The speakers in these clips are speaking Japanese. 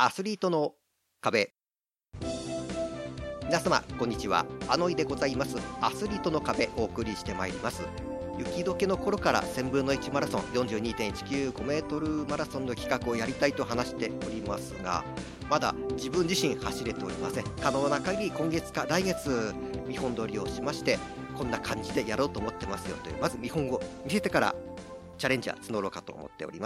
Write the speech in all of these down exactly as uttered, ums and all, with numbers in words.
アスリートの壁。皆様こんにちは、あのいでございます。アスリートの壁お送りしてまいります。雪解けの頃からせんぶんのいちマラソン よんじゅうにてんいちきゅうごメートルマラソンの企画をやりたいと話しておりますが、まだ自分自身走れておりません。可能な限り今月か来月見本撮りをしまして、こんな感じでやろうと思ってますよという、まず見本を見せてからチャレンジャー募ろうかと思っております。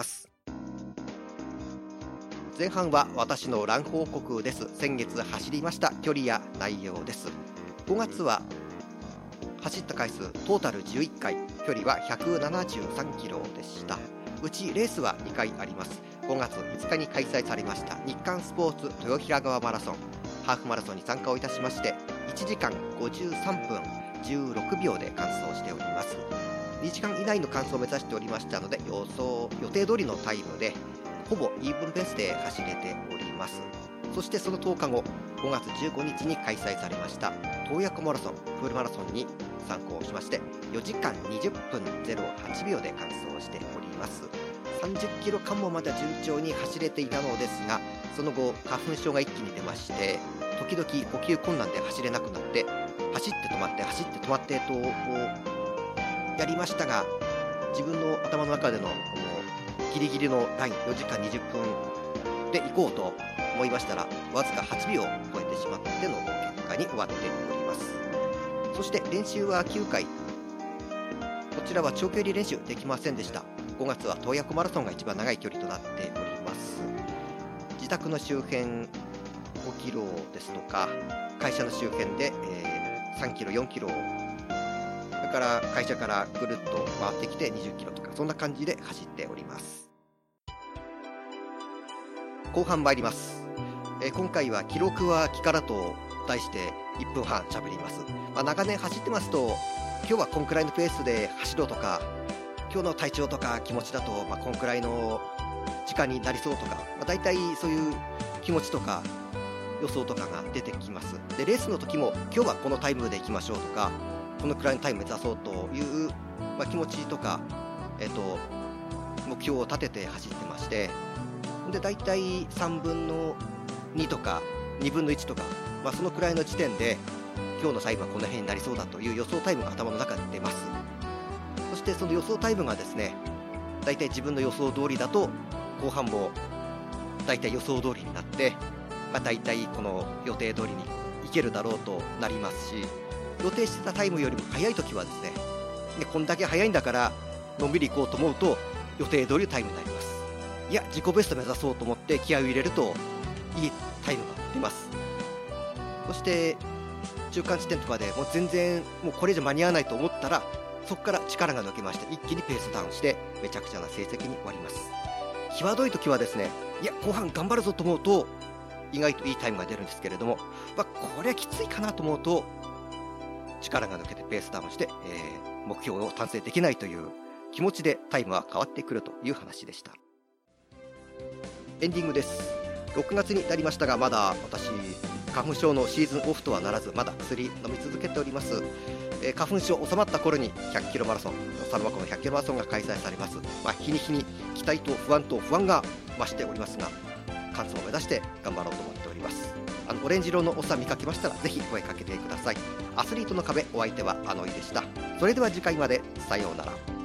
前半は私のラン報告です。先月走りました距離や内容です。ごがつは走った回数トータルじゅういっかい、距離はひゃくななじゅうさんキロでした。うちレースはにかいあります。ごがついつかに開催されました日刊スポーツ豊平川マラソンハーフマラソンに参加をいたしまして、いちじかんごじゅうさんぷんじゅうろくびょうで完走しております。にじかん以内の完走を目指しておりましたので、予想予定通りのタイムでほぼイーブンペースで走れております。そしてそのとおかご、ごがつじゅうごにちに開催されました洞爺湖マラソンフルマラソンに参考しまして、よじかんにじゅっぷんぜろはちびょうで完走しております。さんじゅっキロかんもまだ順調に走れていたのですが、その後花粉症が一気に出まして、時々呼吸困難で走れなくなって、走って止まって走って止まってとやりましたが、自分の頭の中でのこのギリギリのラインよじかんにじゅっぷんで行こうと思いましたら、わずかはちびょう超えてしまっての結果に終わっております。そして練習はきゅうかい、こちらは長距離練習できませんでした。ごがつは洞爺湖マラソンが一番長い距離となっております。自宅の周辺ごキロですとか、会社の周辺で、えー、さんキロよんキロ、それから会社からぐるっと回ってきてにじゅっキロとか、そんな感じで走っております。後半参ります。えー、今回は記録は気からと題していっぷんはん喋ります。まあ、長年走ってますと、今日はこんくらいのペースで走ろうとか、今日の体調とか気持ちだと、まあ、こんくらいの時間になりそうとか、まあ、大体そういう気持ちとか予想とかが出てきます。でレースの時も今日はこのタイムで行きましょうとか、このくらいのタイム目指そうという、まあ、気持ちとか、えっと、目標を立てて走ってまして、で大体さんぶんのにとかにぶんのいちとか、まあ、そのくらいの時点で今日のタイムはこの辺になりそうだという予想タイムが頭の中で出ます。そしてその予想タイムがですね、大体自分の予想通りだと後半も大体予想通りになって、まあ、大体この予定通りにいけるだろうとなりますし、予定してたタイムよりも早い時はですね、でこんだけ早いんだからのんびり行こうと思うと予定通りのタイムになります。いや自己ベスト目指そうと思って気合を入れるといいタイムが出ます。そして中間地点とかでもう全然もうこれ以上間に合わないと思ったら、そこから力が抜けまして一気にペースダウンしてめちゃくちゃな成績に終わります。際どい時はですね、いや後半頑張るぞと思うと意外といいタイムが出るんですけれども、まあ、これはきついかなと思うと力が抜けてペースダウンして、えー、目標を達成できないという気持ちでタイムは変わってくるという話でした。エンディングです。ろくがつになりましたが、まだ私花粉症のシーズンオフとはならず、まだ薬飲み続けております。えー、花粉症収まった頃にひゃっキロマラソン、サルマ湖のひゃっキロマラソンが開催されます。まあ、日に日に期待と不安と不安が増しておりますが、完走を目指して頑張ろうと思っております。あのオレンジ色のおっさん見かけましたらぜひ声かけてください。アスリートの壁、お相手はあのいでした。それでは次回まで、さようなら。